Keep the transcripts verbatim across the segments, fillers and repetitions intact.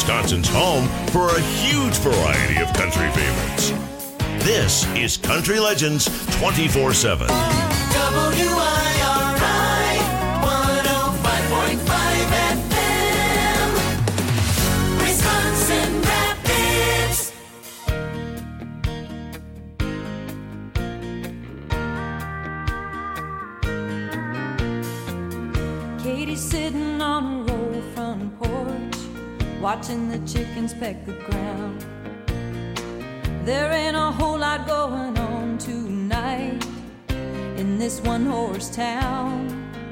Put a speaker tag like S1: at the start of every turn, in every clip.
S1: Wisconsin's home for a huge variety of country favorites. This is Country Legends twenty-four seven.
S2: W I R I one oh five point five F M, Wisconsin Rapids.
S3: Katie's sitting on a roll front porch, watching the chickens peck the ground. There ain't a whole lot going on tonight in this one-horse town.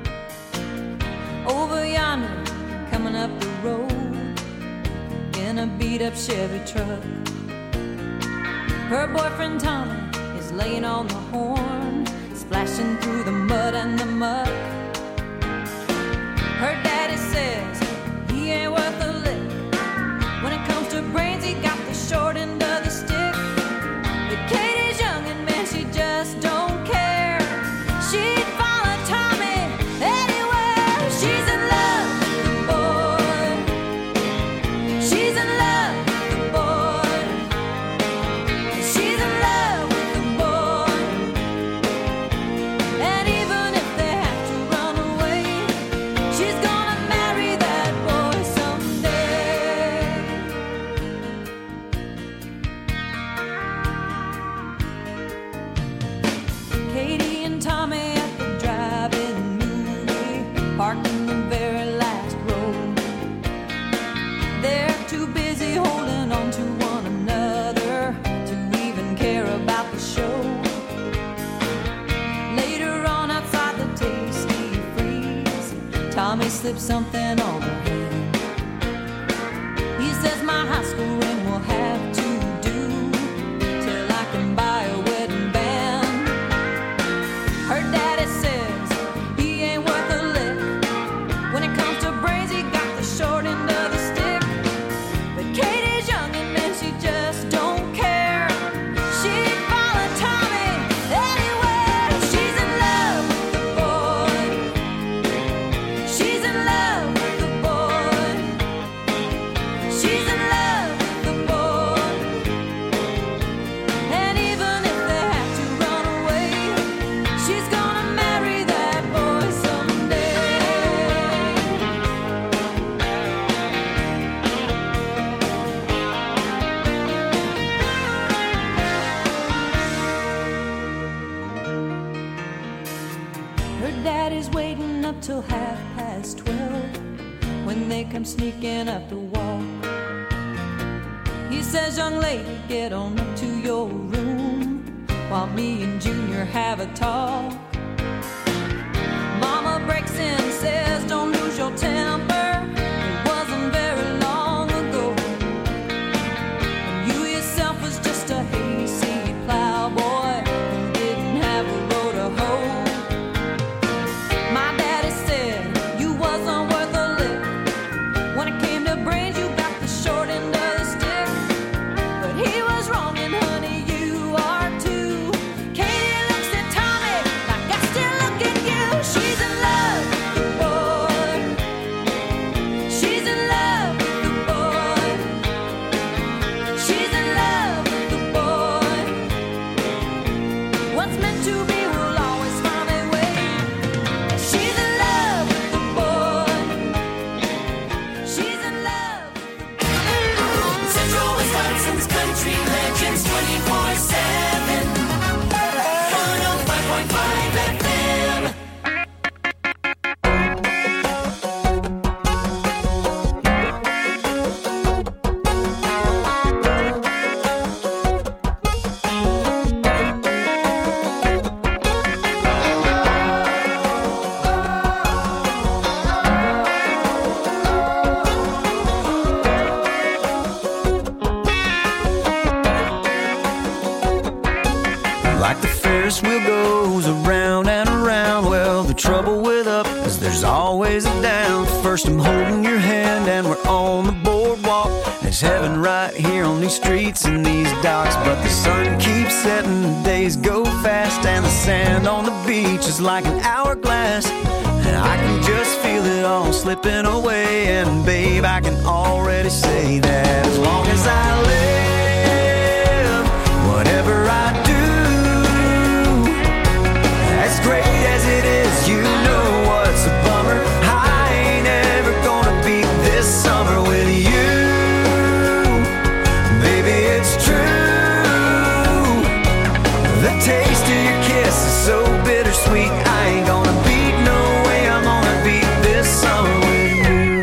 S3: Over yonder, coming up the road in a beat-up Chevy truck, her boyfriend Tommy is laying on the horn, splashing through the mud and the muck. Her daddy says he ain't worth a lick. When it comes to brains, he got the short end of the stick. But Katie's young and man, she just don't care. She'd follow Tommy anywhere. She's in love with the boy. She's in love with the boy. She's in love with the boy. And even if they have to run away, she's gonna marry that boy someday. Katie and Tommy at the drive-in movie, parked in the very last row. They're too busy holding on to one another to even care about the show. Later on outside the Tasty Freeze, Tommy slips something on her hand. He says my high school ring will have to do till I can buy a wedding band. Her daddy says he ain't worth a lick. When it comes to brains, he got the short end of the stick. But Katie's young and man, she just don't care. She'd follow Tommy anywhere. She's in love with the boy. She's in love with the boy. She's in love with the boy. And even if they have to run away, she's gonna marry that boy someday. Her daddy's waiting up till half past twelve when they come sneaking up the walk. He says, young lady, get on up to your room while me and Junior have a talk. Mama breaks in and says, don't lose your temper. It wasn't very long ago when you yourself was just a hayseed plowboy who didn't have a row to hoe. My daddy said you wasn't worth a lick. When it came to brains, you got the short end of the stick. But he was wrong, and honey, you are too. Katie looks at Tommy like I still look at you. She's in love with the boy. She's in love with the boy. She's in love with the boy. What's meant to be will always find a way. She's in love with the boy. She's in love with the
S2: Central Wisconsin's Country Legends twenty-four seven, one oh five point five F M.
S4: Like the Ferris wheel goes around and around. Well, the trouble with up is there's always a down. First I'm holding your hand and we're on the boardwalk. There's heaven right here on these streets and these docks. But the sun keeps setting, the days go fast, and the sand on the beach is like an hourglass. And I can just feel it all slipping away. And babe, I can already say that as long as I live, whatever I do, as great as it is, you know what's a bummer. I ain't ever gonna beat this summer with you. Baby, it's true. The taste of your kiss is so bittersweet. I ain't gonna beat, no way I'm gonna beat this summer with you.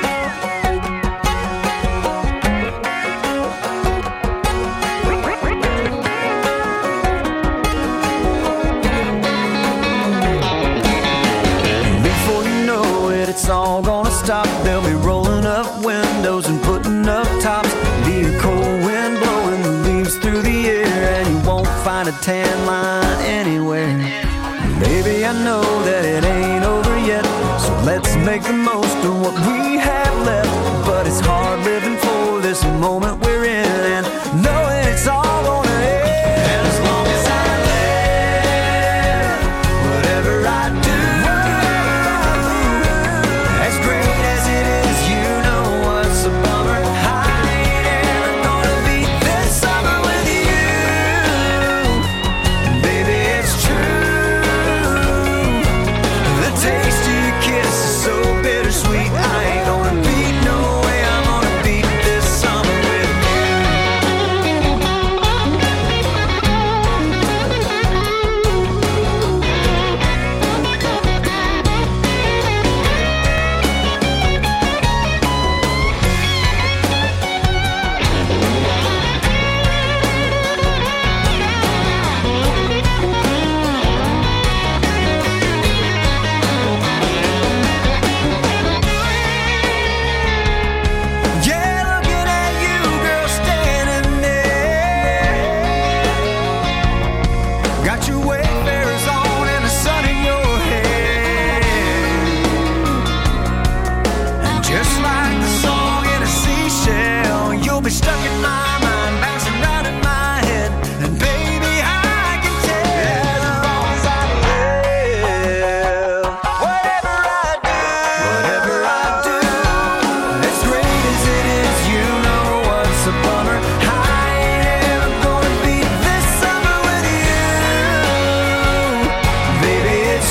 S4: Before you know it, it's all gonna stop. They'll be rolling up windows and putting up tops. Be a cold wind blowing the leaves through the air, and you won't find a tan line anywhere. Baby, I know that it ain't over yet, so let's make the most of what we have left. But it's hard living for this moment we're in, and knowing it's all gonna end. And as long as I live, whatever I do, as great as it is, you know what's a bummer. I ain't ever gonna beat this summer with you. Baby, it's true. The taste of your kiss is so bittersweet. I ain't gonna beat, no way I'm gonna beat this summer with you. Yeah, looking at you, girl, standing there. Got your Wayfarers on and the sun in your hair. And just like the song in a seashell, you'll be stuck in my mind, bouncing round in my head. And baby, I can tell as long as I live, whatever I do, whatever I do, as great as it is, you know what's a bummer. I ain't ever gonna beat this summer with you. Baby, it's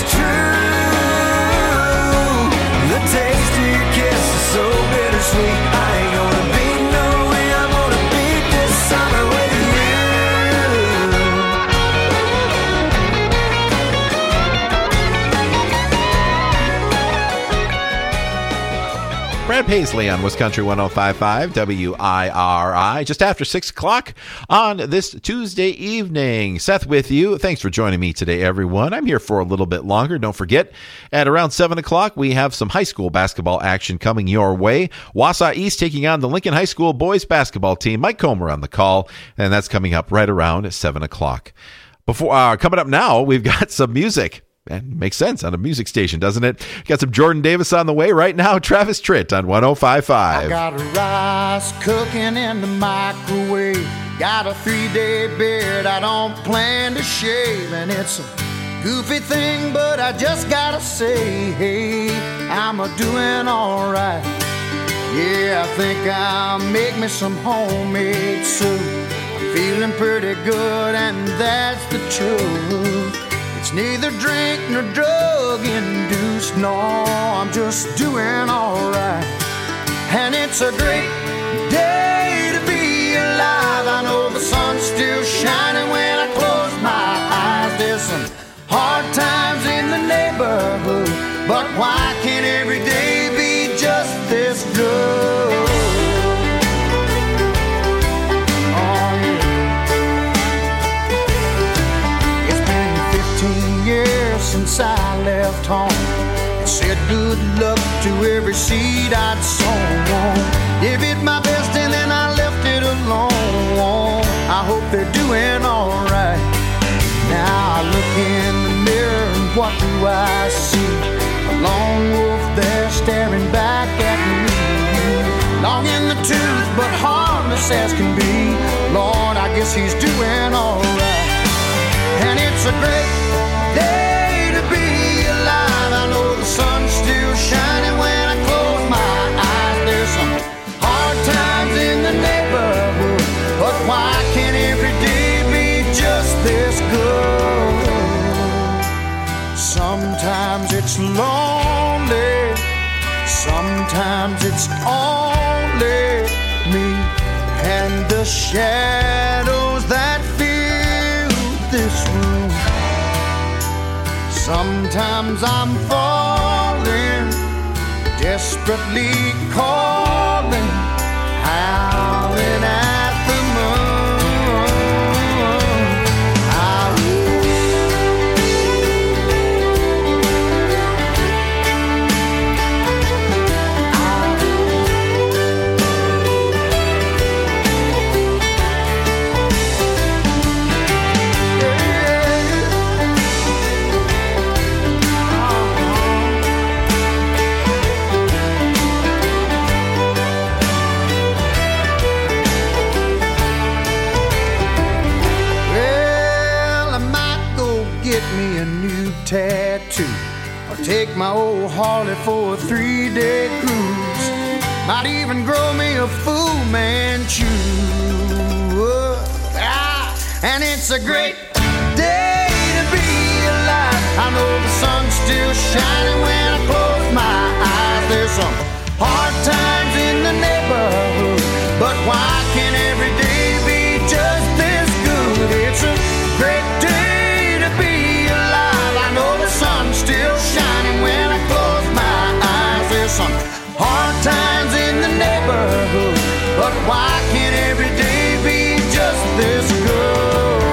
S4: true. The taste of your kiss is so bittersweet. I ain't gonna beat, no way I'm gonna beat this summer with you.
S5: Brad Paisley on Wisconsin one oh five point five W I R I, just after six o'clock on this Tuesday evening. Seth with you. Thanks for joining me today, everyone. I'm here for a little bit longer. Don't forget, at around seven o'clock, we have some high school basketball action coming your way. Wausau East taking on the Lincoln High School boys basketball team. Mike Comer on the call, and that's coming up right around seven o'clock. Before uh, coming up now, we've got some music. And makes sense on a music station, doesn't it? Got some Jordan Davis on the way right now. Travis Tritt on one oh five point
S6: I
S5: five.
S6: got rice cooking in the microwave. Got a three-day beard I don't plan to shave. And it's a goofy thing, but I just gotta say, hey, I'm a doing all right. Yeah, I think I'll make me some homemade soup. I'm feeling pretty good, and that's the truth. It's neither drink nor drug induced. No, I'm just doing all right. And it's a great day to be alive. I know the sun's still shining when I close my eyes. There's some hard times in the neighborhood, but why can't every day be just this good? Oh, yeah. It's been fifteen years since I left home. It said good luck to every seed I'd sown. Give it my best and then I left it alone. I hope they're doing all right. Now I look in the mirror and what do I see? A lone wolf there staring back at me. Long in the tooth but harmless as can be. Lord, I guess he's doing all right. And it's a great day to be alive. I know the sun the shadows that fill this room. Sometimes I'm falling, desperately calling, howling at the moon. Tattoo, or take my old Harley for a three-day cruise. Might even grow me a Fu Manchu. Ah, and it's a great day to be alive. I know the sun's still shining when I close my eyes. There's some hard times in the neighborhood, but why can't every day be just this good? It's a great day. Still shining when I close my eyes. There's some hard times in the neighborhood, but why can't every day be just this good?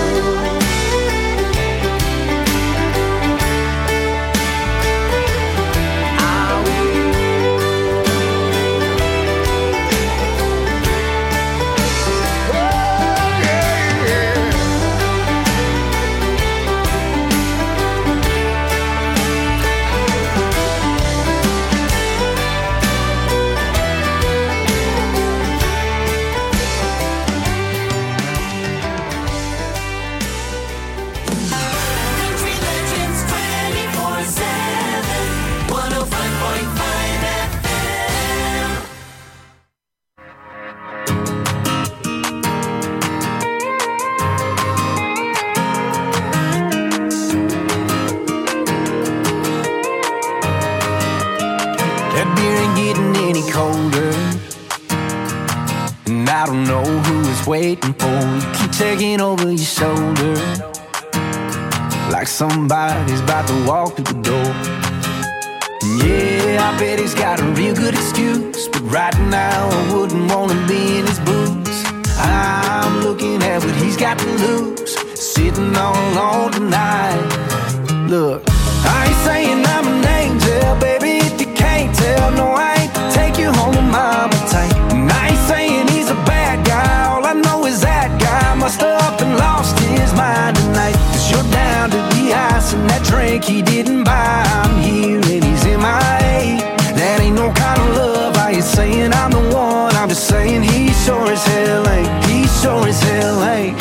S4: Waiting for you, keep taking over your shoulder, like somebody's about to walk through the door. Yeah, I bet he's got a real good excuse, but right now I wouldn't wanna be in his boots. I'm looking at what he's got to lose, sitting all alone tonight. Look, I ain't saying I'm an angel, baby, if you can't tell. No, I ain't to take you home to mama tight. And I ain't saying he's a bad guy, all I know is that guy must have up and lost his mind tonight. Cause you're down to the ice and that drink he didn't buy. I'm here and he's M I A. That ain't no kind of love, I ain't saying I'm the one, I'm just saying he sure as hell ain't. He sure as hell ain't.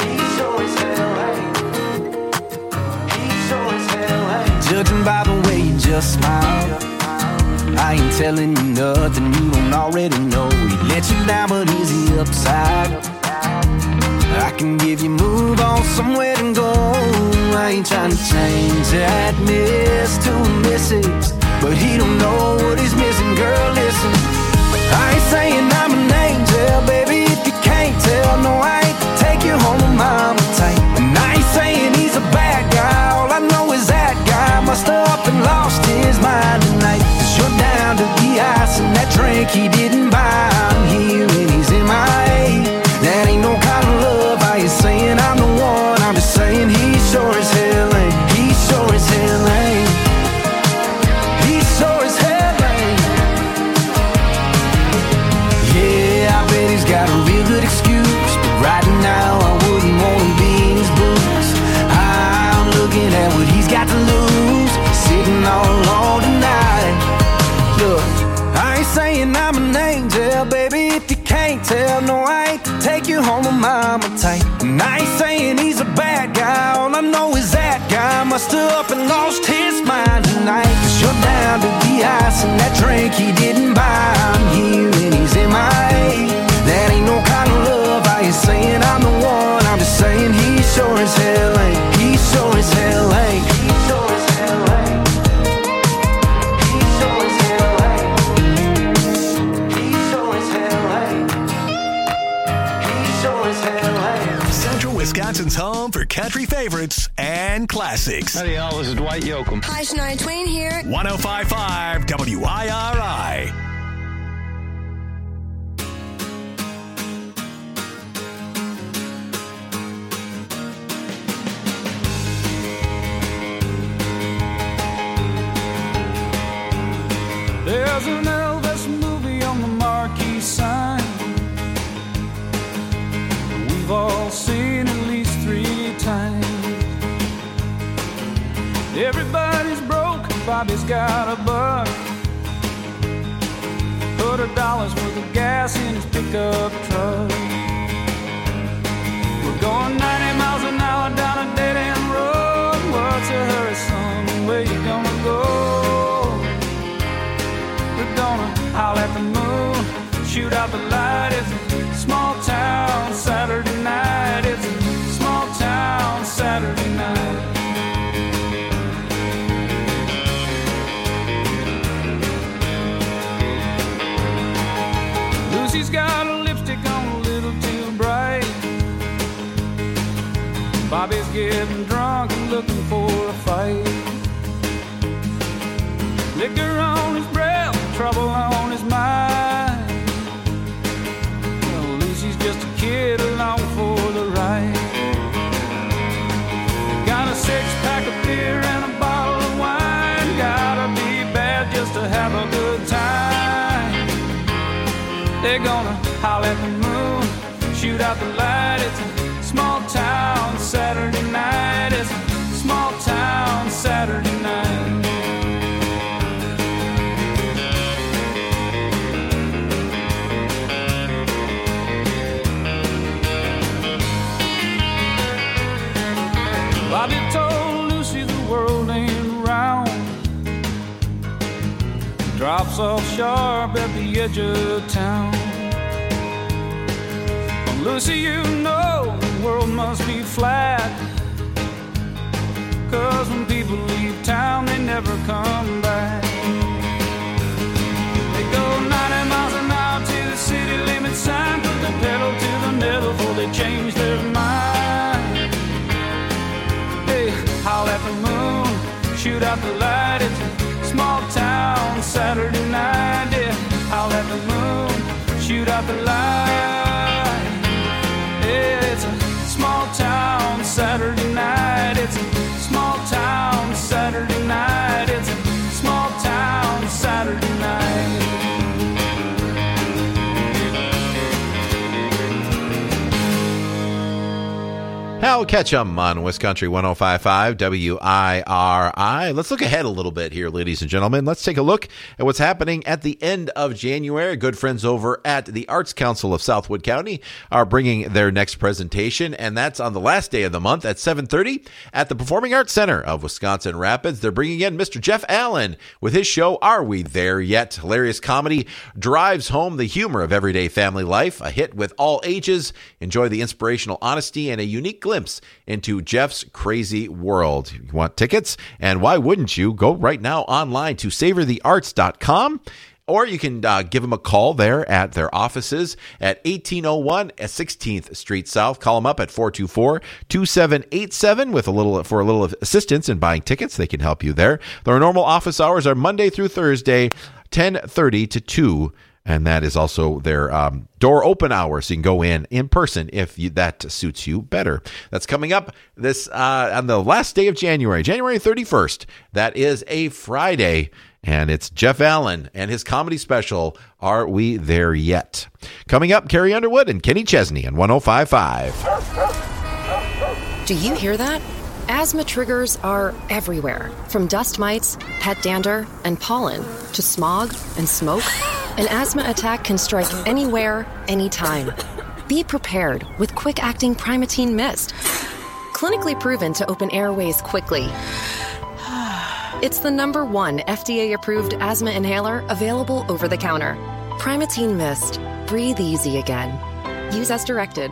S4: Judging by the way you just smile, I ain't telling you nothing you don't already know. He let you down, but is he upside? I can give you move on somewhere to go. I ain't trying to change that miss to a missus, but he don't know what he's missing. Girl, listen, I ain't saying I'm an angel, baby, if you can't tell. No, I ain't to take you home with mama tight. And I ain't saying he's a bad guy, all I know is that guy must have up and lost his mind tonight. Cause you're down to the ice and that drink he didn't buy. I'm here and he's M I A. That ain't no kind of love, I ain't saying I'm the one, I'm just saying he sure as hell ain't. He sure as hell ain't. He sure as hell ain't. Yeah, I bet he's got a real good excuse, but right now I wouldn't wanna be in his boots. I'm looking at what he's got to lose, sitting all alone tonight. Look, I ain't saying I'm an angel, baby, if you can't tell. No, I ain't to take you home with mama tight. And I ain't saying he's a bad guy, all I know is that guy must have up and lost his mind tonight. Cause you're down to the ice and that drink he didn't buy. I'm here and he's M I A. That ain't no kind of love, I ain't saying I'm the one, I'm just saying he sure as hell ain't. He sure as hell ain't. He sure as hell ain't. He sure as hell ain't. He sure as hell ain't. He sure
S7: Central Wisconsin's home for country favorites and classics.
S8: Howdy, y'all. This is Dwight Yoakam.
S9: Hi, Shania Twain here.
S7: one oh five point five W I R I.
S10: There's an Elvis movie on the marquee sign. We've all seen at least three times. Everybody's broke, Bobby's got a buck. Put a dollar's worth of gas in his pickup truck. We're going ninety miles an hour down a dead-end road. What's a hurry, son? Where you gonna go? We're gonna howl at the moon, shoot out the light. It's a small town Saturday night. It's a small town Saturday night. Lucy's got a lipstick on a little too bright. Bobby's getting drunk and looking for a fight. Liquor on his breath, trouble on his mind. Well, Lucy's just a kid along for the ride. Got a six-pack of beer and a bottle of wine. Gotta be bad just to have a good time. They're gonna howl at the moon, shoot out the light. It's a small town Saturday night. It's a small town Saturday night. Bobby told Lucy the world ain't round. Drops off sharp at the edge of town. Well, Lucy, you know the world must be flat. Cause when people leave town, they never come back. They go ninety miles an hour to the city limit sign. Put the pedal to the metal before they change their mind. Howl at the moon, shoot out the light. It's a small town Saturday night. Yeah, howl at the moon, shoot out the light. Yeah, it's a small town Saturday night. It's a small town Saturday night. It's a small town Saturday night.
S5: Hal Ketchum on Wiscountry one oh five point five W I R I. Let's look ahead a little bit here, ladies and gentlemen. Let's take a look at what's happening at the end of January. Good friends over at the Arts Council of Southwood County are bringing their next presentation, and that's on the last day of the month at seven thirty at the Performing Arts Center of Wisconsin Rapids. They're bringing in Mister Jeff Allen with his show, Are We There Yet? Hilarious comedy drives home the humor of everyday family life, a hit with all ages. Enjoy the inspirational honesty and a unique glimpse into Jeff's crazy world. You want tickets? And why wouldn't you? Go right now online to savor the arts dot com, or you can uh, give them a call there at their offices at eighteen oh one sixteenth Street South. Call them up at four two four, two seven eight seven with a little for a little assistance in buying tickets. They can help you there. Their normal office hours are Monday through Thursday, ten thirty to two. And that is also their um, door open hours. So you can go in in person if you, that suits you better. That's coming up this uh, on the last day of January, January thirty-first. That is a Friday. And it's Jeff Allen and his comedy special, Are We There Yet? Coming up, Carrie Underwood and Kenny Chesney on one oh five point five.
S11: Do you hear that? Asthma triggers are everywhere, from dust mites, pet dander, and pollen, to smog and smoke. An asthma attack can strike anywhere, anytime. Be prepared with quick-acting Primatene Mist. Clinically proven to open airways quickly. It's the number one F D A-approved asthma inhaler available over the counter. Primatene Mist. Breathe easy again. Use as directed.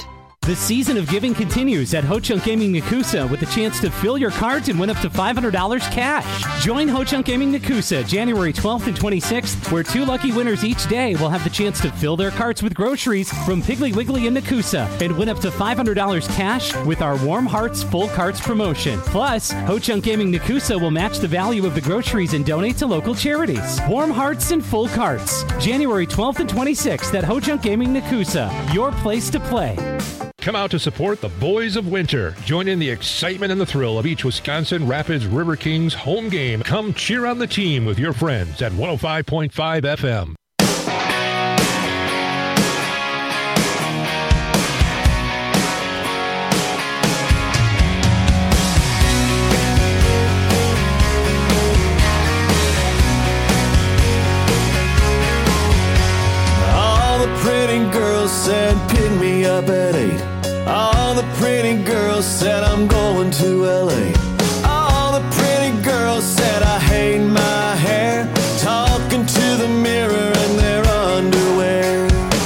S8: The season of giving continues at Ho Chunk Gaming Nakusa with a chance to fill your carts and win up to five hundred dollars cash. Join Ho Chunk Gaming Nakusa January twelfth and twenty-sixth, where two lucky winners each day will have the chance to fill their carts with groceries from Piggly Wiggly and Nakusa and win up to five hundred dollars cash with our Warm Hearts Full Carts promotion. Plus, Ho Chunk Gaming Nakusa will match the value of the groceries and donate to local charities. Warm Hearts and Full Carts, January twelfth and twenty-sixth at Ho Chunk Gaming Nakusa, your place to play.
S9: Come out to support the Boys of Winter. Join in the excitement and the thrill of each Wisconsin Rapids River Kings home game. Come cheer on the team with your friends at one oh five point five F M.
S4: All the pretty girls said pick me up at eight. All the pretty girls said I'm going to L A. All the pretty girls said I hate my hair, talking to the mirror in their underwear.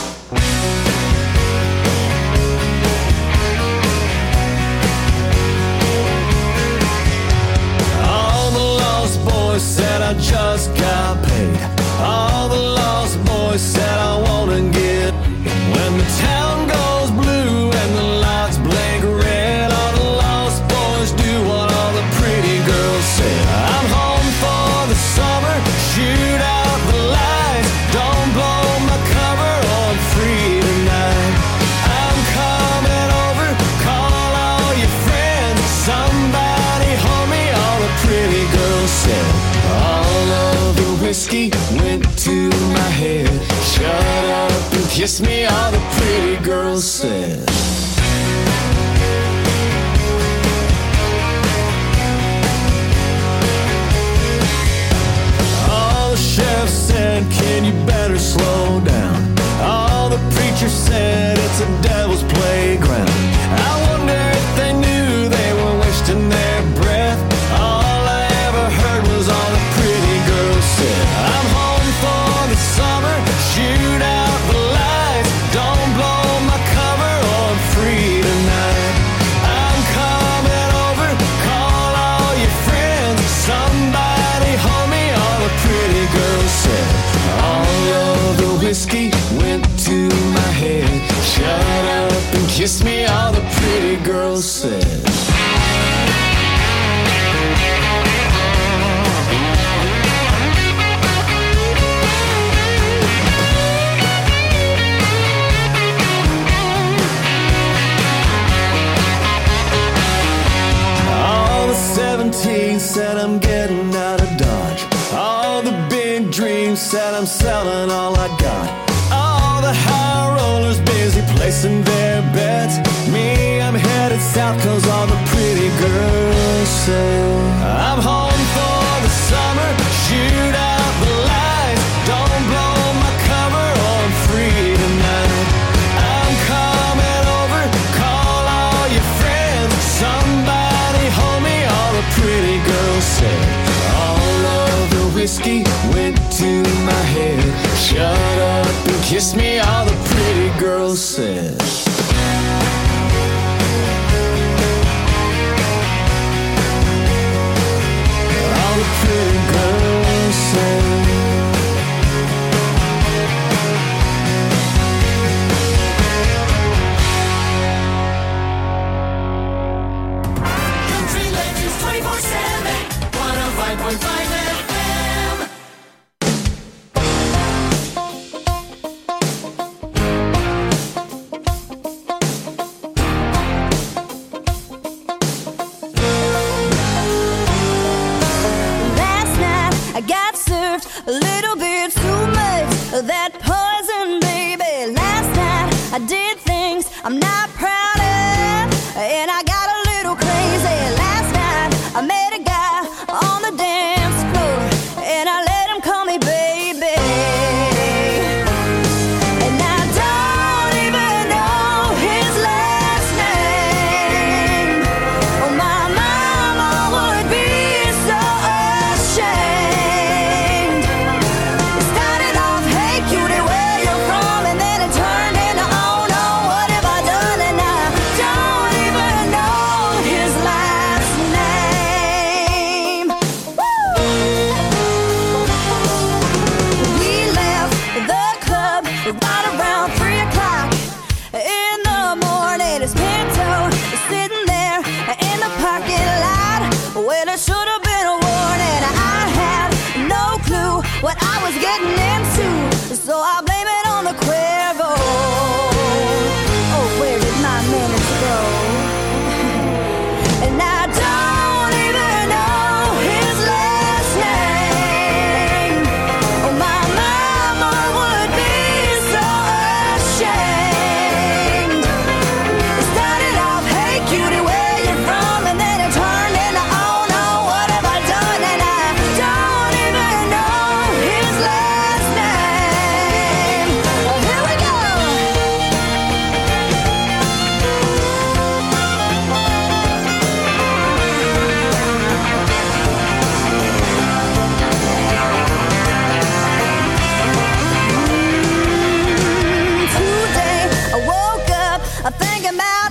S4: All the lost boys said I just got paid. All the lost boys said I wanna get. When the town goes blue and the lights blink red, all the lost boys do what all the pretty girls said. I'm home for the summer, shoot out the lights, don't blow my cover, I'm free tonight. I'm coming over, call all your friends, somebody hold me, all the pretty girls said. All of the whiskey went to my head, shut up and kiss me, all the pretty girls said. All the sheriff said, can you better slow down? All the preachers said, it's a devil's playground. I wonder if they knew they were wasting their breath. All I ever heard was all the pretty girls said. I'm home for the summer, shoot out the lights, don't blow my cover, I'm free tonight. I'm coming over, call all your friends, somebody hold me, all the pretty girls said. All of the whiskey went to my head, shut up and kiss me, all the pretty girls said. seventeen said I'm getting out of Dodge. All the big dreams said I'm selling all I got. All the high rollers busy placing their bets. Me, I'm headed south cause all the pretty girls say. I'm home for the summer, shoot out the lights, don't blow my cover, I'm free tonight. I'm coming over, call all your friends, somebody hold me, all the pretty girls said. All of the whiskey went to my head, shut up and kiss me, all the pretty girls said. All the pretty girls said.
S2: Country Legends twenty-four seven, one oh five point five F M.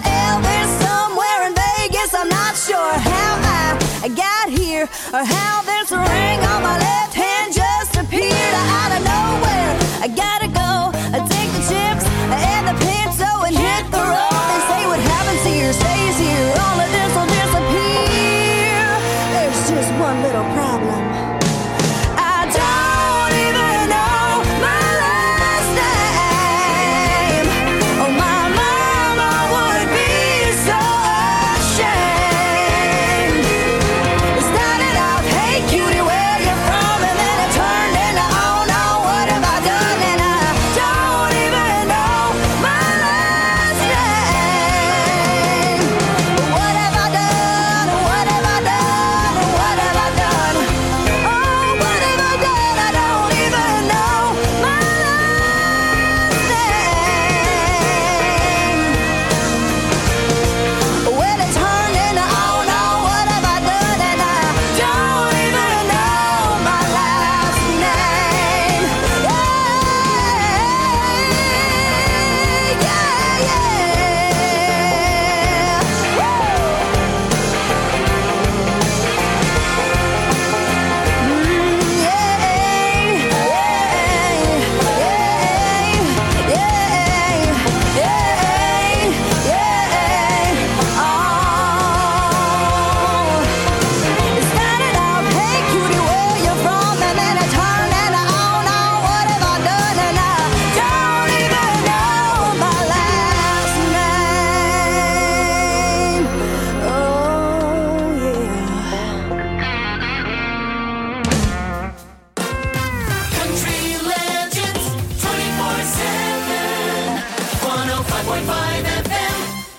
S3: Elvis somewhere in Vegas. I'm not sure how I, I got here or how this ring on my left hand just appeared out of nowhere. I gotta go, I take the chips and the pencil and hit the road. They say what happens here stays here. All of this will disappear. There's just one little problem. I don't even know my last name. Oh, my mama would be so ashamed. It started out, hey cutie, where you from? And then it turned into, oh no, what have I done? And I don't even know my last name. What have I done? What have I done? What have I done? Oh, what have I done? I don't even know my last name. Well, it turned into, oh no, what have I done? And I don't even know my last name. Yeah, yeah, yeah. Woo!
S2: Country Legends twenty-four seven, one oh five point five F M.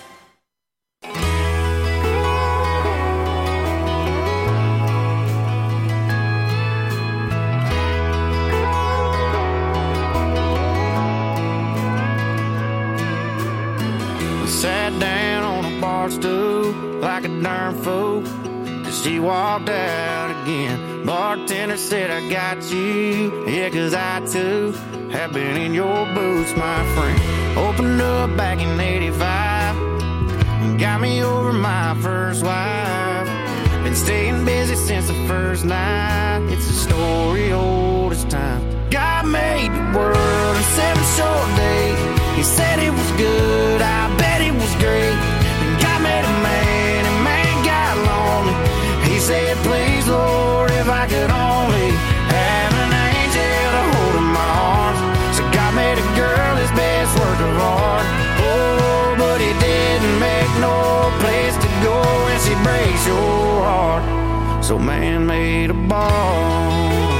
S6: We sat down on a bar stool like a darn fool. She walked out again. Bartender said, I got you. Yeah, cause I too have been in your boots, my friend. Opened up back in eighty-five and got me over my first wife. Been staying busy since the first night. It's a story old as time. God made the world in seven short days. He said it was good, I bet it was great. And God made a man, and man got lonely. He said, please, Lord, if I could only have an angel to hold in my arms. So God made a girl his best work of art. Oh, but he didn't make no place to go when she breaks your heart. So man made a ball.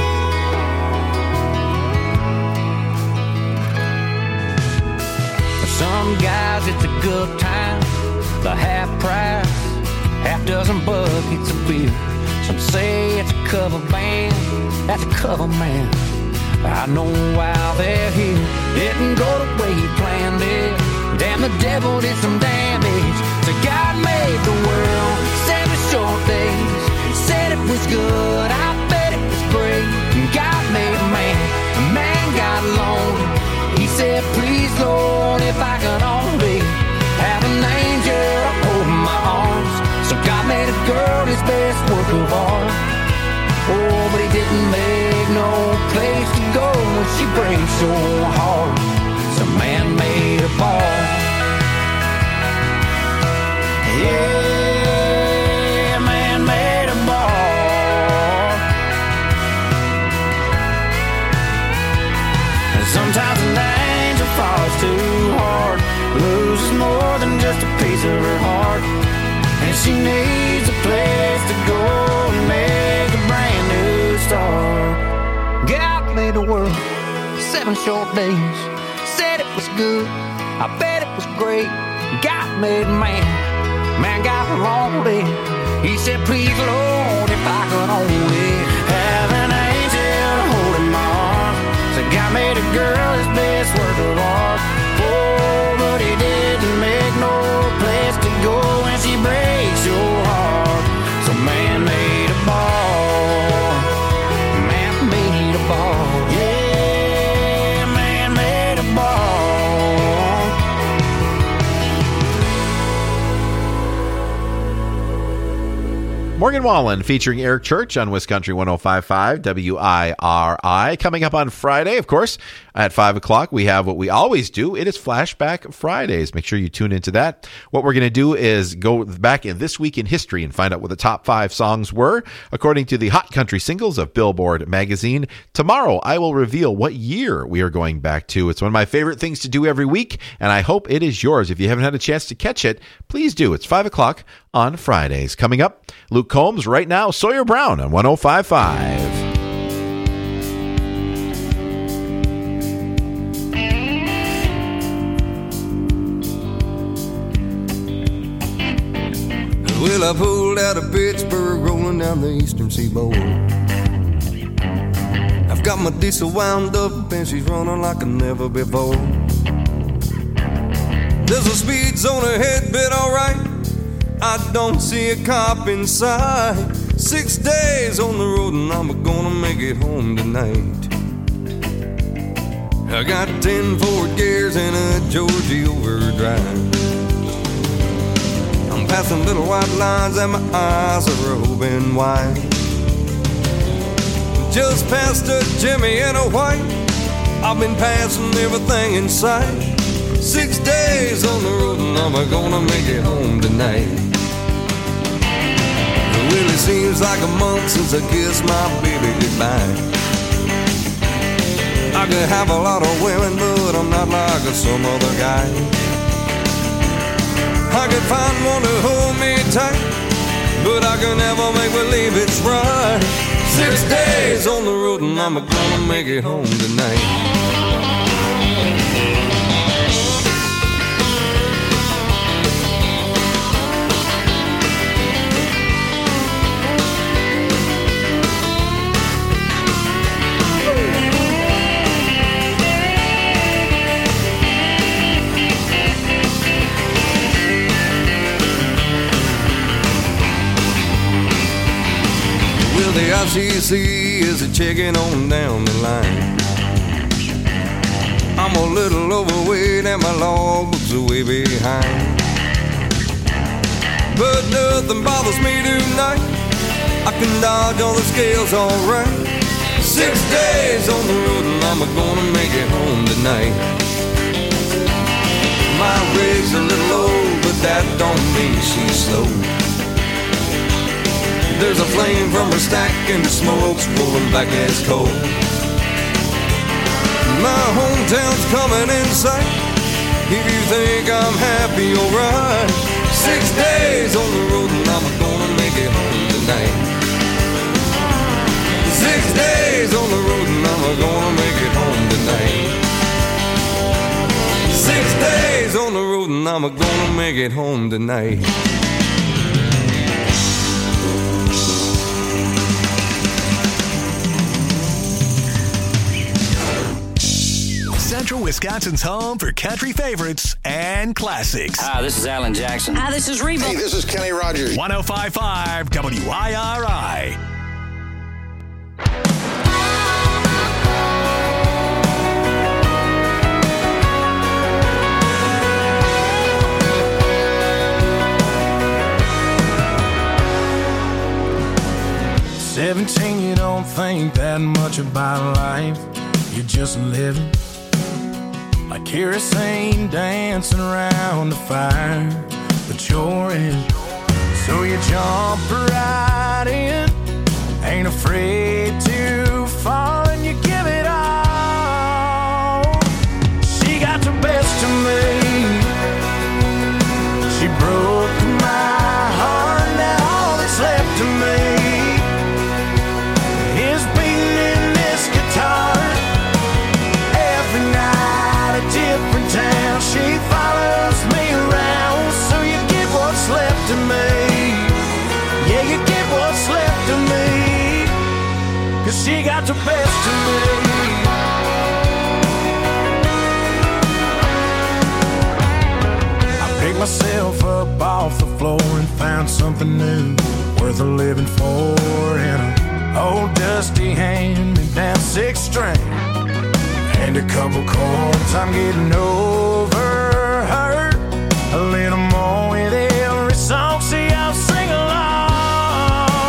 S6: For some guys it's a good time, the half price, half dozen buckets of beer. Some say it's a cover band, that's a cover man. I know why they're here. Didn't go the way he planned it. Damn, the devil did some damage. So God made the world seven short days. Said it was good, I bet it was great. And God made a man, a man got lonely. He said, please, Lord, if I could only have an angel to hold in my arms. So God made a girl his best work of art. Oh, but he didn't make no place to go when she breaks your heart. So man made a ball. Yeah, man made a ball. And sometimes an angel falls too hard, loses more than just a piece of her heart. And she needs a place to go and make a brand new start. God made the world seven short days. Said it was good, I bet it was great. God made man, man got lonely. He said, please, Lord, if I could only have an angel to hold in my arms. So God made a girl his best work of art. Oh, but he didn't make no place to go when she breaks your heart. So man made a ball. Man made a ball. Yeah, man made a ball.
S5: Morgan Wallen featuring Eric Church on Wisconsin one oh five point five W I R I. Coming up on Friday, of course, at five o'clock, we have what we always do. It is Flashback Fridays. Make sure you tune into that. What we're going to do is go back in This Week in History and find out what the top five songs were, according to the Hot Country Singles of Billboard magazine. Tomorrow, I will reveal what year we are going back to. It's one of my favorite things to do every week, and I hope it is yours. If you haven't had a chance to catch it, please do. It's five o'clock on Fridays. Coming up, Luke Combs. Right now, Sawyer Brown on one oh five point five.
S12: Well, I pulled out of Pittsburgh, rolling down the eastern seaboard. I've got my diesel wound up and she's running like a never before. There's a speed zone ahead, but alright, I don't see a cop in sight. Six days on the road and I'm gonna make it home tonight. I got ten forward gears and a Georgie overdrive. I'm passing little white lines and my eyes are open wide. Just past a Jimmy and a white, I've been passing everything in sight. Six days on the road and I'm gonna make it home tonight. Well, it seems like a month since I kissed my baby goodbye. I could have a lot of women, but I'm not like some other guy. I could find one to hold me tight, but I can never make believe it's right. Six days on the road and I'm gonna make it home tonight. The I C C is a checking on down the line. I'm a little overweight and my logbook's are way behind. But nothing bothers me tonight. I can dodge all the scales alright. Six days on the road and I'm gonna make it home tonight. My rig's a little old, but that don't mean she's slow. There's a flame from her stack and the smoke's pulling back as coal. My hometown's coming in sight. If you think I'm happy, alright. Six days on the road and I'm gonna make it home tonight. Six days on the road and I'm gonna make it home tonight. Six days on the road and I'm gonna make it home tonight.
S7: Central Wisconsin's home for country favorites and classics.
S13: Hi, this is Alan Jackson.
S14: Hi, this is Reba.
S15: Hey, this is Kenny Rogers.
S7: one oh five point five W I R I.
S16: Seventeen, you don't think that much about life. You're just living like kerosene dancing around the fire, but you're in. So you jump right in, ain't afraid to fall, and you give it all. She got the best of me. She broke my heart, now all that's left of me is beating in this guitar. Every night a different town, she follows me around. So you get what's left of me. Yeah, you get what's left of me, 'cause she got the best of me. I picked myself up off the floor and found something new, worth a living for, in a old dusty hand-me-down six string and a couple chords. I'm getting over her a little more with every song. See, I'll sing along.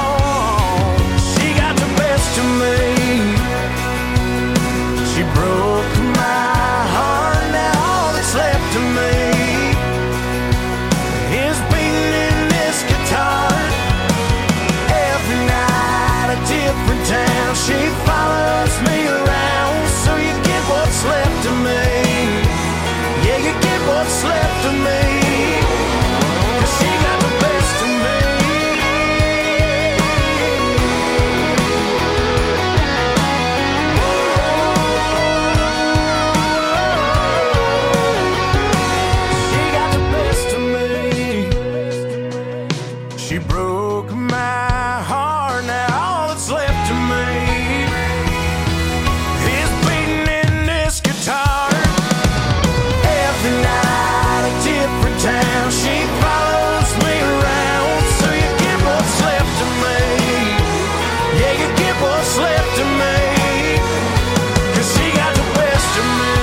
S16: She broke my heart, now all that's left of me is beating in this guitar. Every night a different town, she follows me around. So you get what's left of me, yeah, you get what's left of me, 'cause she got the best of me,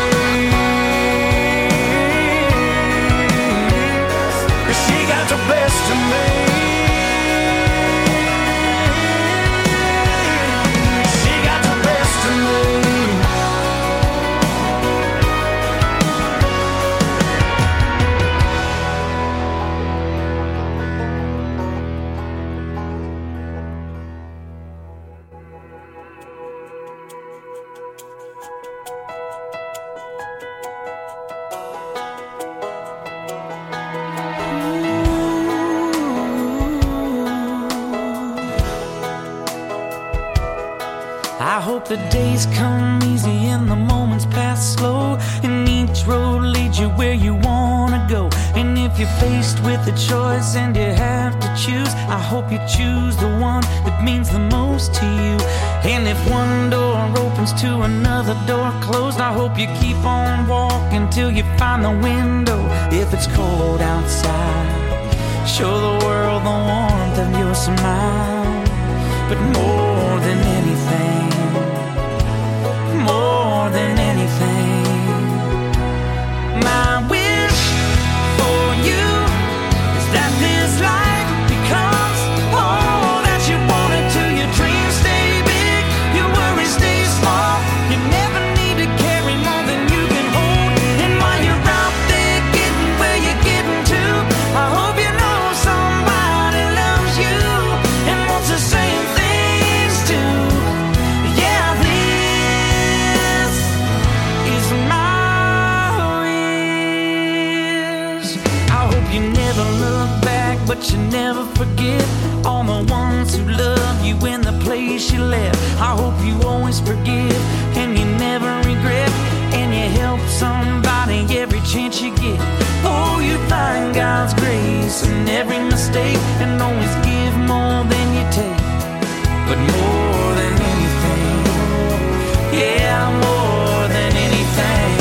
S16: 'cause she got the best of me.
S13: I hope the days come easy and the moments pass slow, and each road leads you where you wanna go. And if you're faced with a choice and you have to choose, I hope you choose the one that means the most to you. And if one door opens to another door closed, I hope you keep on walking till you find the window. If it's cold outside, show the world the warmth of your smile. But more than anything, more than anything, my wish for you is that this life becomes all that you wanted to. Your dreams stay big, your worries stay small. You never need to carry more than you can hold. And while you're out there getting where you're getting to, I hope you know somebody loves you and wants the same things too. Yeah, this is my wish. I hope you never look back, but you never forget all the ones who love you in the place you left. I hope you always forgive and you never regret, and you help somebody every chance you get. Oh, you find God's grace in every mistake and always give more than you take. But more than anything, yeah, more than anything,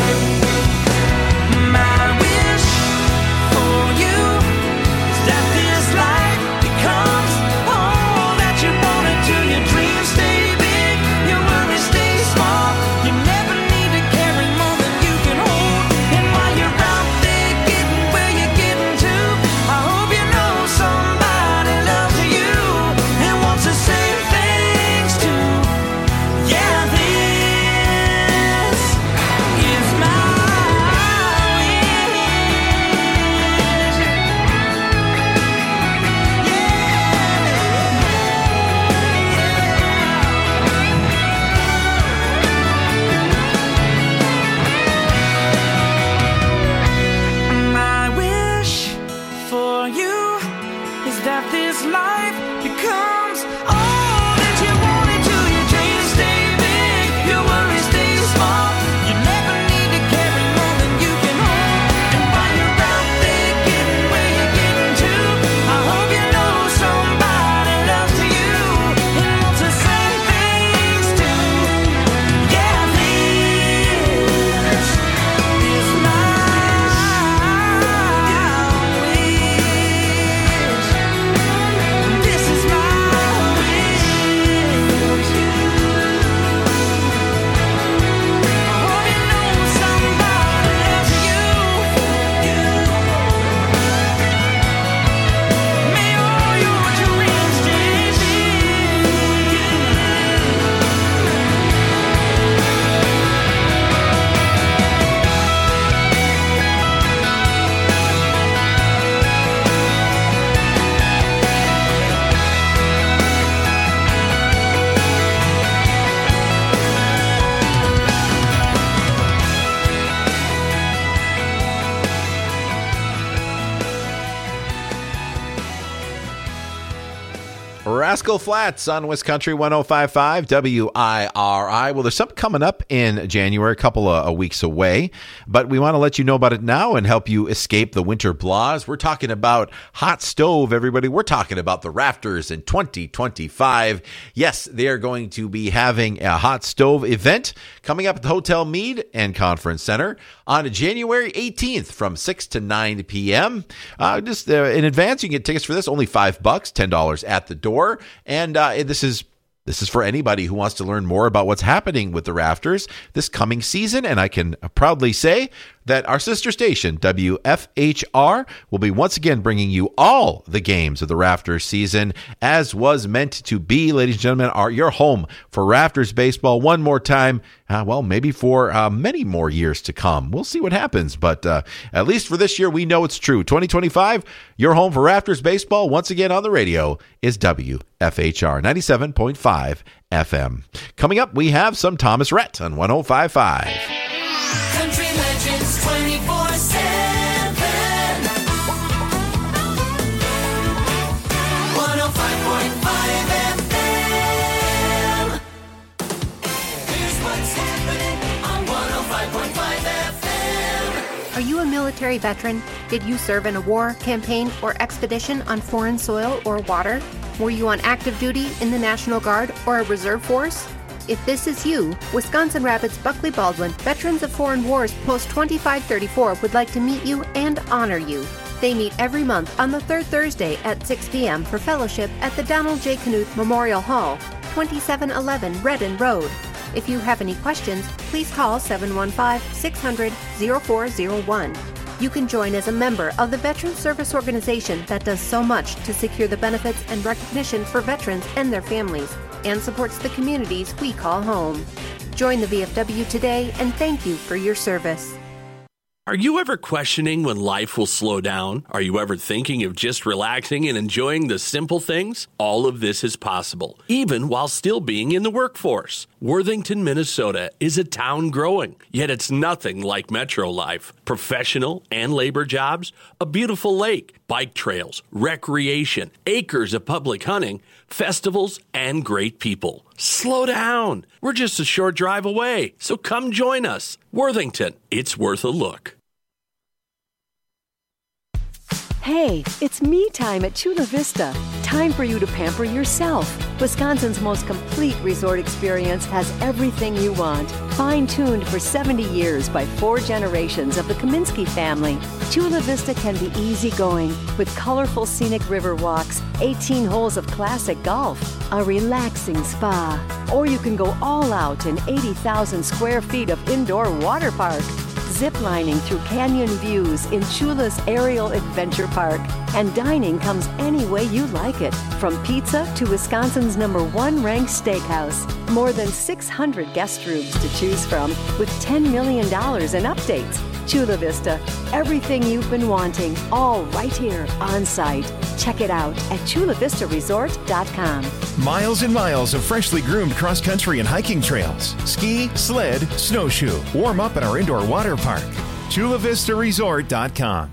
S13: my wish for you is that this life becomes all that you wanted to. Your dreams stay big, your worries stay small. You never need to carry more than you can hold. And while you're out there getting where you're getting to, I hope you know somebody loves you and wants the same things too. Yeah, this is my My wish for you is that this life becomes all that you wanted to. Your dreams stay big, your worries stay small. You never need to carry more than you can hold. And while you're out there getting where you're getting to, I hope you know somebody loves you and wants the same things too. Yeah, this is my wish. This is my
S5: Rascal Flatts on Wisconsin one oh five point five W I R I. Well, there's something coming up in January, a couple of uh, weeks away, but we want to let you know about it now and help you escape the winter blahs. We're talking about Hot Stove, everybody. We're talking about the Rafters in twenty twenty-five. Yes, they are going to be having a Hot Stove event coming up at the Hotel Mead and Conference Center on January eighteenth from six to nine p.m. Uh, just uh, in advance, you can get tickets for this, only five bucks, ten dollars at the door. And uh, this is This is for anybody who wants to learn more about what's happening with the Rafters this coming season. And I can proudly say that our sister station, W F H R, will be once again bringing you all the games of the Rafters season, as was meant to be. Ladies and gentlemen, our, your home for Rafters baseball one more time. Uh, well, maybe for uh, many more years to come. We'll see what happens. But uh, at least for this year, we know it's true. twenty twenty-five, your home for Rafters baseball, once again on the radio, is W F H R ninety-seven point five F M. Coming up, we have some Thomas Rhett on one oh five point five.
S2: Country Legends twenty-four seven. one oh five point five F M. Here's what's happening on one oh five point five F M.
S14: Are you a military veteran? Did you serve in a war, campaign, or expedition on foreign soil or water? Were you on active duty in the National Guard or a reserve force? If this is you, Wisconsin Rapids Buckley Baldwin Veterans of Foreign Wars Post twenty-five thirty-four would like to meet you and honor you. They meet every month on the third Thursday at six p.m. for fellowship at the Donald J. Knuth Memorial Hall, twenty-seven eleven Redden Road. If you have any questions, please call seven one five, six hundred, oh four oh one. You can join as a member of the Veterans Service Organization that does so much to secure the benefits and recognition for veterans and their families, and supports the communities we call home. Join the V F W today, and thank you for your service.
S15: Are you ever questioning when life will slow down? Are you ever thinking of just relaxing and enjoying the simple things? All of this is possible, even while still being in the workforce. Worthington, Minnesota is a town growing, yet it's nothing like metro life. Professional and labor jobs, a beautiful lake, bike trails, recreation, acres of public hunting, festivals, and great people. Slow down. We're just a short drive away, so come join us. Worthington, it's worth a look.
S17: Hey, it's me time at Chula Vista. Time for you to pamper yourself. Wisconsin's most complete resort experience has everything you want. Fine-tuned for seventy years by four generations of the Kaminsky family, Chula Vista can be easygoing with colorful scenic river walks, eighteen holes of classic golf, a relaxing spa, or you can go all out in eighty thousand square feet of indoor water park. Ziplining through canyon views in Chula's Aerial Adventure Park. And dining comes any way you like it, from pizza to Wisconsin's number one ranked steakhouse. More than six hundred guest rooms to choose from, with ten million dollars in updates. Chula Vista, everything you've been wanting, all right here on site. Check it out at chula vista resort dot com.
S18: Miles and miles of freshly groomed cross-country and hiking trails. Ski, sled, snowshoe. Warm up at our indoor water park. chula vista resort dot com.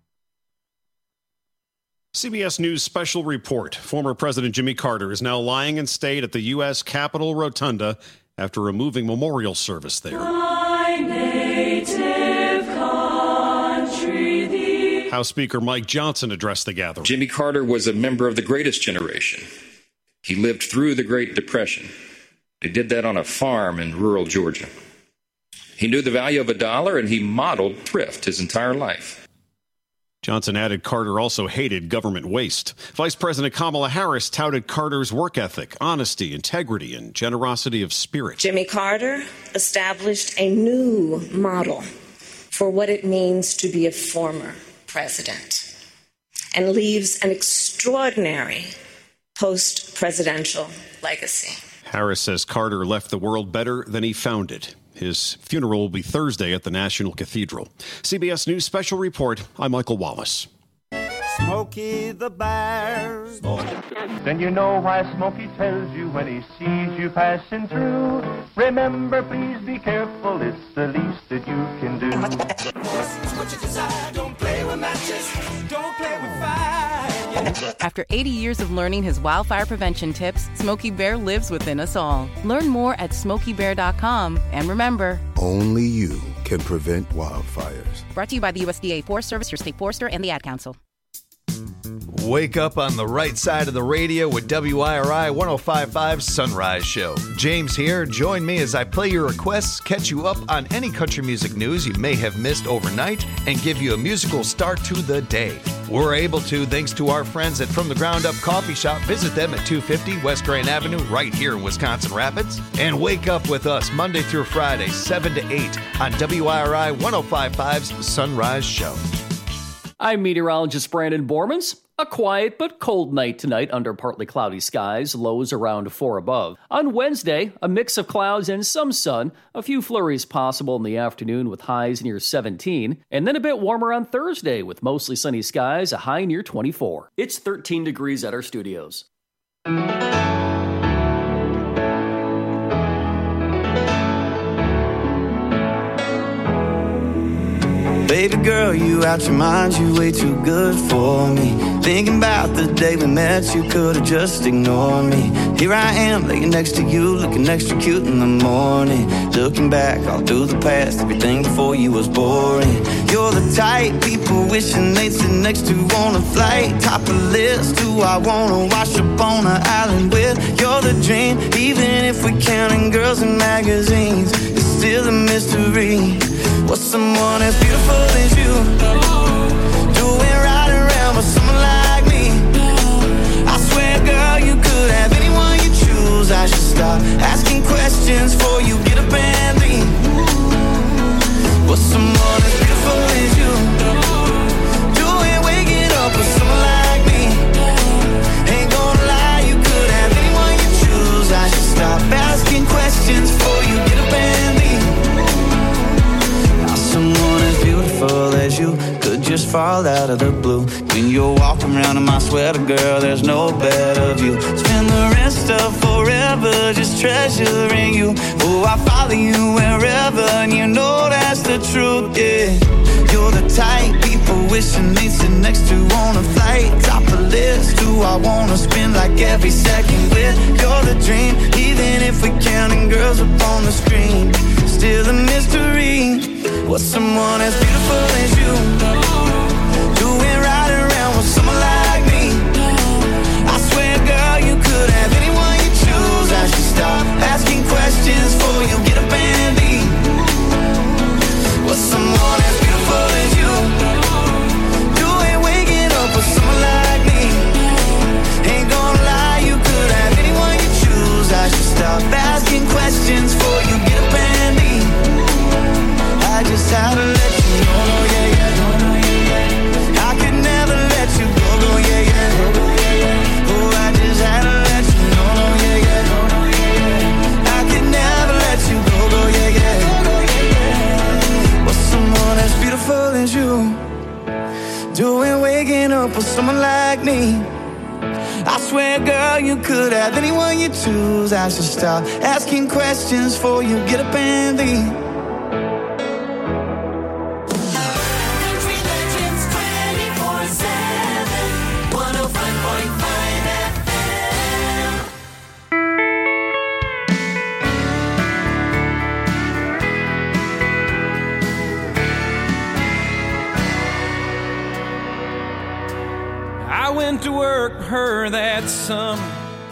S19: C B S News special report. Former President Jimmy Carter is now lying in state at the U S Capitol Rotunda after removing memorial service there.
S2: My native country, the...
S19: House Speaker Mike Johnson addressed the gathering.
S20: Jimmy Carter was a member of the greatest generation. He lived through the Great Depression. He did that on a farm in rural Georgia. He knew the value of a dollar, and he modeled thrift his entire life.
S19: Johnson added Carter also hated government waste. Vice President Kamala Harris touted Carter's work ethic, honesty, integrity, and generosity of spirit.
S21: Jimmy Carter established a new model for what it means to be a former president and leaves an extraordinary post-presidential legacy.
S19: Harris says Carter left the world better than he found it. His funeral will be Thursday at the National Cathedral. C B S News Special Report, I'm Michael Wallace.
S22: Smokey the Bear. Then you know why Smokey tells you when he sees you passing through. Remember, please be careful, it's the least that you can do.
S2: What you desire, don't play with matches, don't play with fire.
S1: After eighty years of learning his wildfire prevention tips, Smokey Bear lives within us all. Learn more at smokey bear dot com. And remember,
S10: only you can prevent wildfires.
S1: Brought to you by the U S D A Forest Service, your state forester, and the Ad Council.
S23: Wake up on the right side of the radio with W I R I one oh five point five Sunrise Show. James here. Join me as I play your requests, catch you up on any country music news you may have missed overnight, and give you a musical start to the day. We're able to thanks to our friends at From the Ground Up Coffee Shop. Visit them at two fifty West Grand Avenue right here in Wisconsin Rapids. And wake up with us Monday through Friday, seven to eight on W I R I one oh five point five's Sunrise Show.
S24: I'm meteorologist Brandon Bormans. A quiet but cold night tonight under partly cloudy skies, lows around four above. On Wednesday, a mix of clouds and some sun, a few flurries possible in the afternoon with highs near seventeen, and then a bit warmer on Thursday with mostly sunny skies, a high near twenty-four. It's thirteen degrees at our studios.
S25: Baby girl, you out your mind, you way too good for me. Thinking about the day we met, you could've just ignored me. Here I am, laying next to you, looking extra cute in the morning. Looking back all through the past, everything before you was boring. You're the type people wishing they'd sit next to on a flight. Top of the list, who I wanna wash up on an island with. You're the dream, even if we're counting girls in magazines. It's still a mystery. What's someone as beautiful as you doing right around with someone like me? I swear, girl, you could have anyone you choose. I should stop asking questions before you get up and leave. What's someone as beautiful as you doing waking up with someone like me? Ain't gonna lie, you could have anyone you choose. I should stop asking questions before you get up and leave. Someone as beautiful as you could just fall out of the blue. When you're walking around in my sweater, girl, there's no better view. Spend the rest of forever just treasuring you. Oh, I follow you wherever, and you know that's the truth, yeah. You're the type people wishing they'd sit next to on a flight. Top of the list, who I wanna spend like every second with. You're the dream, even if we're counting girls up on the screen. Still a mystery. What's someone as beautiful as you doing right around with someone like me? I swear, girl, you could have anyone you choose. I should stop asking questions before you get up and leave. What's someone as beautiful as you doing waking up with someone like me? Ain't gonna lie, you could have anyone you choose. I should stop asking questions before you get up and leave. I just had to let you know, no, yeah, yeah, no, no, yeah, yeah. I could never let you go, go, yeah, yeah, no, no, yeah, yeah. Oh, I just had to let you know, no, yeah, yeah, no, no, yeah, yeah. I could never let you go, go, yeah, yeah, no, no, yeah, yeah. What's someone as beautiful as you doing waking up with someone like me? I swear, girl, you could have anyone you choose. I should stop asking questions before you get up and leave.
S13: To work for her that summer,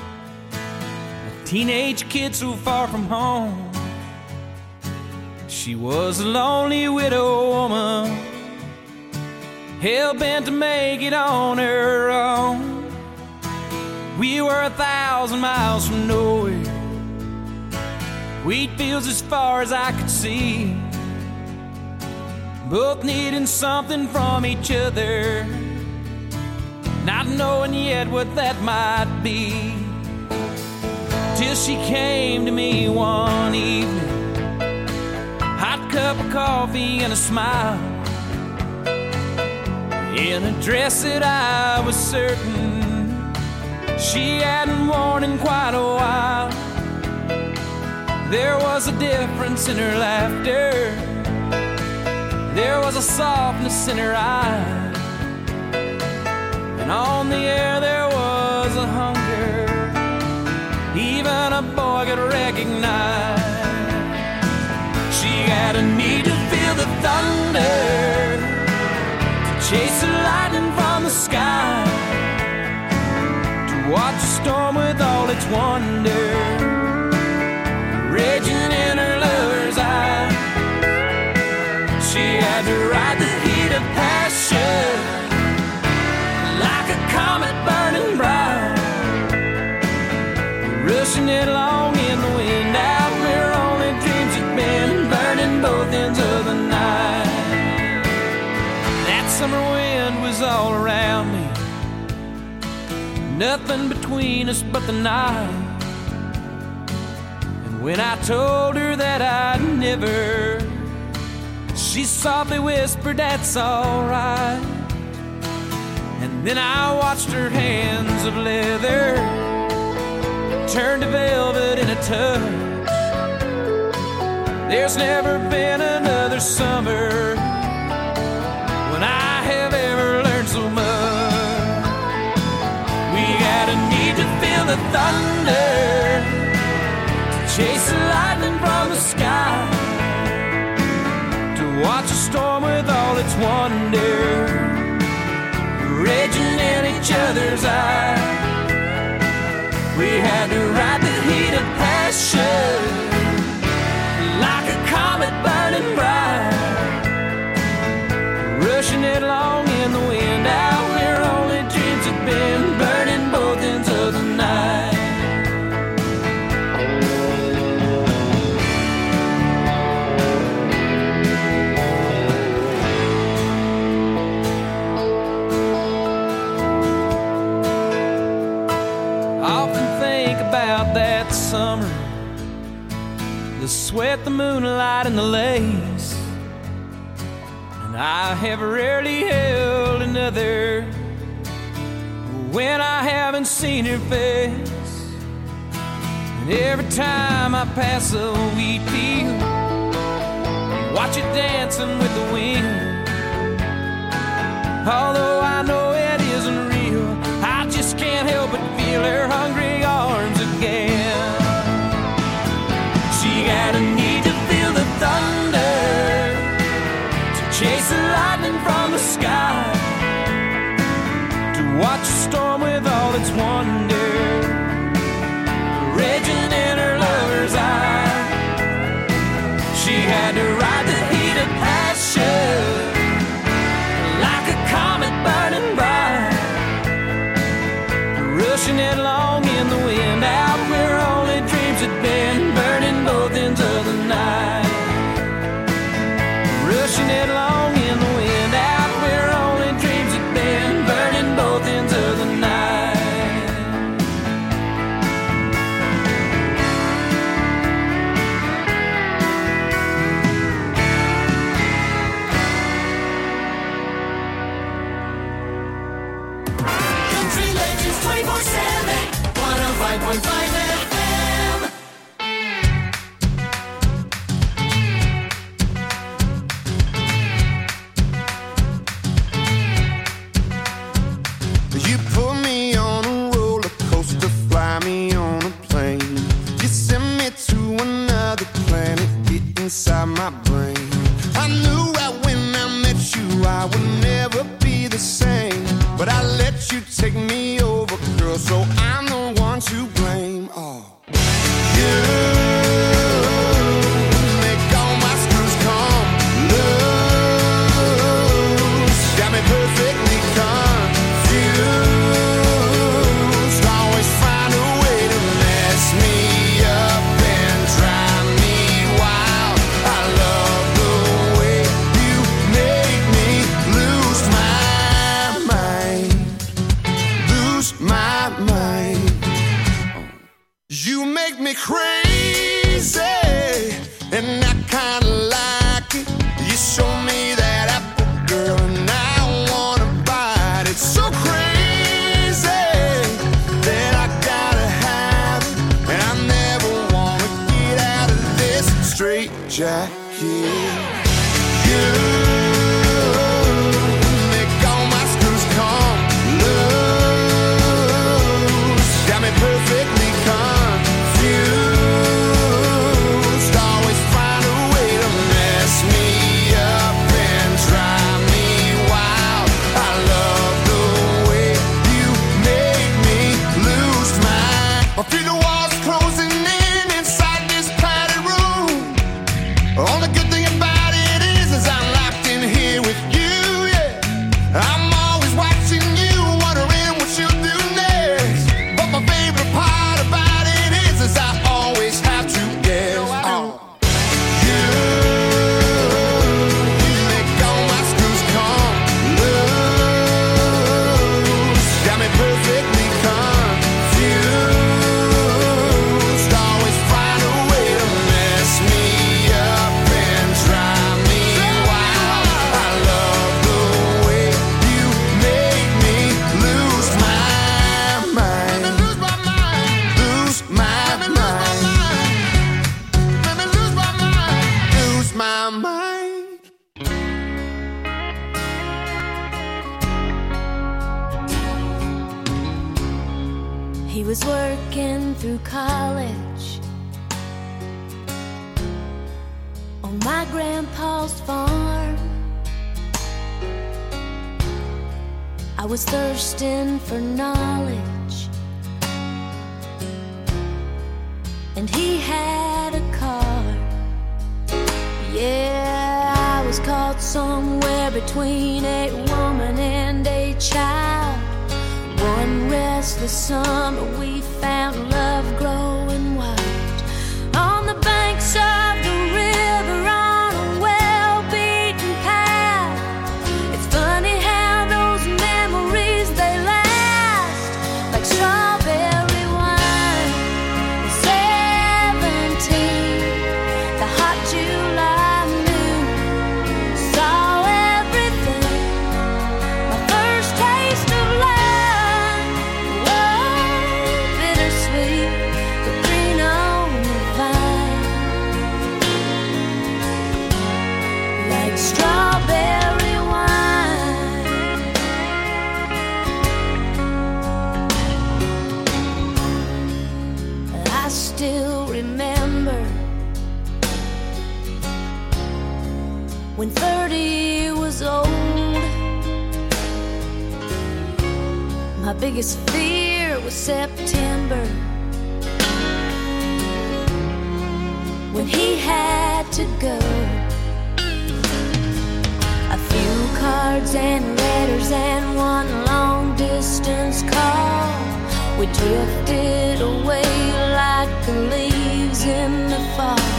S13: a teenage kid so far from home. She was a lonely widow woman, hell-bent to make it on her own. We were a thousand miles from nowhere, wheat fields as far as I could see, both needing something from each other, not knowing yet what that might be. Till she came to me one evening, hot cup of coffee and a smile, in a dress that I was certain she hadn't worn in quite a while. There was a difference in her laughter, there was a softness in her eyes, and and on the air there was a hunger even a boy could recognize. She had a need to feel the thunder, to chase the lightning from the sky, to watch a storm with all its wonder raging in her lover's eye. She had to ride the heat of passion like a comet burning bright, rushing it along in the wind out where only dreams had been, burning both ends of the night. That summer wind was all around me, nothing between us but the night. And when I told her that I'd never, she softly whispered, that's alright. And then I watched her hands of leather turn to velvet in a touch. There's never been another summer when I have ever learned so much. We had a need to feel the thunder, to chase the lightning from the sky, to watch a storm with all its wonder raging in each other's eyes. We had to ride the heat of passion like a comet burning bright, rushing it along in the wind out where only dreams had been, burning both ends of the night. That summer, the sweat, the moonlight, and the lace, and I have rarely held another when I haven't seen her face. And every time I pass a wheat field, watch it dancing with the wind. Although I know it isn't real, I just can't help but feel her hungry arms again. She got a need to feel the thunder, to chase the lightning from the sky, to watch a storm with all its wonder raging in her lover's eye. She had to ride the heat of passion like a comet burning bright, rushing it along in the wind out where only dreams had been, burning both ends of the night, rushing it along in the wind out where only dreams had been, burning both ends of the night.
S2: Country Legends twenty-four seven, one oh five point five F M.
S6: You put me on a roller coaster, fly me on a plane. You send me to another planet, get inside my brain. I knew right when I met you I would never be the same, but I let you take me over, girl, so I'm the one to blame. Oh, you make all my screws come loose, got me perfectly confused. Always find a way to mess me up and drive me wild. I love the way you make me lose my mind, lose my mind. You make me crazy, and I kinda like it. You show me that apple, girl, and I wanna bite it. So crazy that I gotta have it, and I never wanna get out of this straight jacket. You make all my screws come loose.
S3: He was working through college on my grandpa's farm. I was thirsting for knowledge, and he had a car. Yeah, I was caught somewhere between a woman and a child. One restless summer we found love growing wild on the banks of the river on a well-beaten path. It's funny how those memories, they last like strawberry wine. Seventeen, the hot July moon saw everything. My first taste of love. Strawberry wine. I still remember when thirty was old. My biggest fear was September, when he had to go. A few cards and letters and one long distance call. We drifted away like the leaves in the fall.